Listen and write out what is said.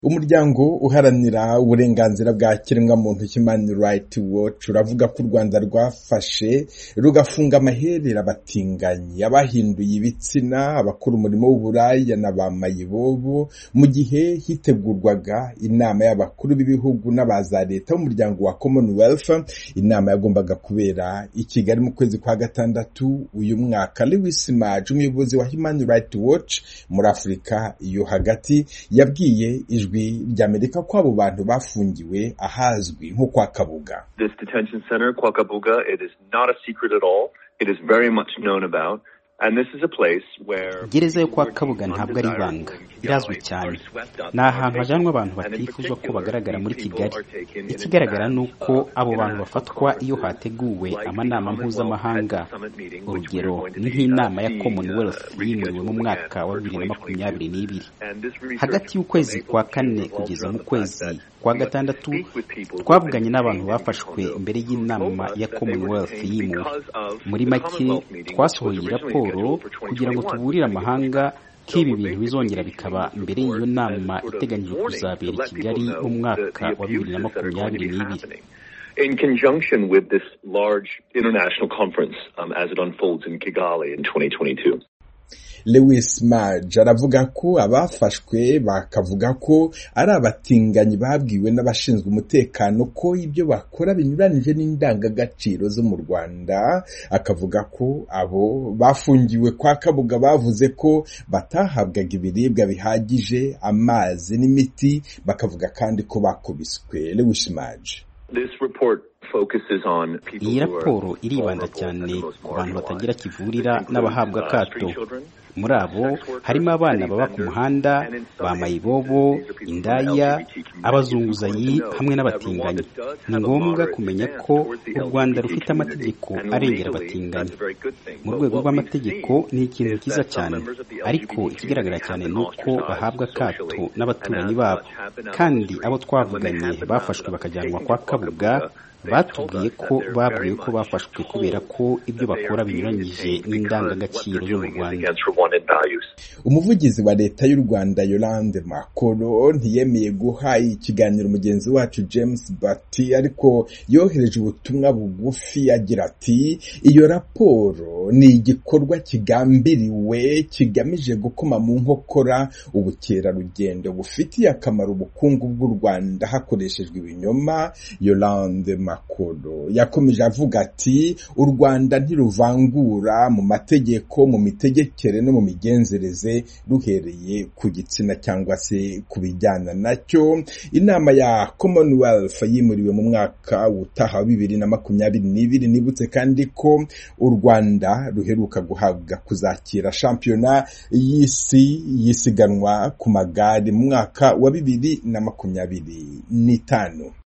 Umuryango uharanira uburenganzira bwa kiremwamuntu Human Rights Watch uravuga ko u Rwanda rwafashe rugafunga amaherera abatinganyi, abahinduye ibitsina, abakora umurimo w'uburaya na ba mayibobo mu gihe hitegurwaga inama y'abakuru b'ibihugu n'abaza leta b'umuryango wa Commonwealth. Inama yagombaga kubera i Kigali mu kwezi kwa gatandatu uyu mwaka. Lewis Maj, umuyobozi wa Human Rights Watch muri Afurika yo hagati, yabwiye ijwi ry'Amerika ko abo bantu bafungiwe ahazwi nko kwa Kabuga. This detention center, kwa Kabuga, it is not a secret at all. It is very much known about. And this is a place where gereza yo kwa Kabuga ntabwo ari ibanga, irazwi cyane. Ni ahantu hajyanwa abantu batifuzwa ko bagaragara muri Kigali. Ikigaragara ni uko abo bantu bafatwa iyo hateguwe amanama mpuzamahanga. Urugero ni nk'inama ya Commonwealth yimuriwe mu mwaka wa 2022. Hagati y'ukwezi kwa kane kugeza mu kwezi kwa gatandatu twavuganye n'abantu bafashwe imbere y'inama ya Commonwealth yimuwe. Muri make twasohoye raporo kugira ngo tuburire amahanga ko ibi bintu bizongera bikaba mbere y'iyo nama iteganyijwe kuzabera i Kigali mu mwaka wa 2022. In conjunction with this large international conference as it unfolds in Kigali in 2022. Lewis Maj aravuga ko abafashwe bakavuga ko ari abatinganyi babwiwe n'abashinzwe umutekano ko ibyo bakora binyuranije n'indangagaciro zo mu Rwanda. Akavuga ko abo bafungiwe kwa Kabuga bavuze ko batahabwaga ibiribwa bihagije, amazi n'imiti. Bakavuga kandi ko bakubiswe. Lewis Maj: iyi raporo iribanda cyane ku bantu batagira kivurira n'abahabwa akato. Muri abo harimo abana baba ku muhanda, ba mayibobo, indaya, abazunguzayi hamwe n'abatinganyi. Ni ngombwa kumenya ko u Rwanda rufite amategeko arengera abatinganyi. Mu rwego rw'amategeko ni ikintu cyiza cyane, ariko ikigaragara cyane ni uko bahabwa akato n'abaturanyi babo. Kandi abo twavuganye bafashwe bakajyanwa kwa Kabuga batubwiye ko bafashwe kubera ko ibyo bakora binyuranyije n'indangagaciro zo mu Rwanda. Umuvugizi wa leta y'u Rwanda Yolande Makolo ntiyemeye guha ikiganiro mugenzi wacu James Bati, ariko yohereje ubutumwa bugufi agira ati: iyo raporo ni igikorwa kigambiriwe kigamije gukoma mu nkokora ubukerarugendo bufitiye akamaro ubukungu bw'u Rwanda hakoreshejwe ibinyoma. Yolande Makolo yakomeje avuga ati: u Rwanda ntiruvangura mu mategeko, mu mitegekere no mu migenzereze ruhereye ku gitsina cyangwa se ku bijyana nacyo. Inama ya Commonwealth yimuriwe mu mwaka utaha wa 2022. Nibutse kandi ko u Rwanda ruheruka guhabwa kuzakira shampiyona y'isi yisiganwa ku magare mu mwaka wa 2025.